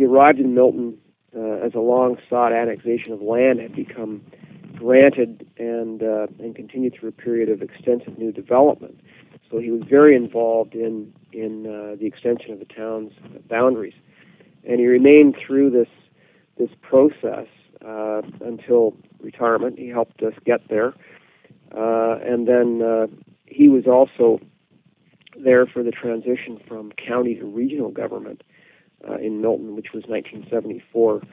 arrived in Milton as a long-sought annexation of land had become granted and continued through a period of extensive new development. So he was very involved in the extension of the town's boundaries, and he remained through this process until retirement. He helped us get there, and then he was also there for the transition from county to regional government in Milton, which was 1974.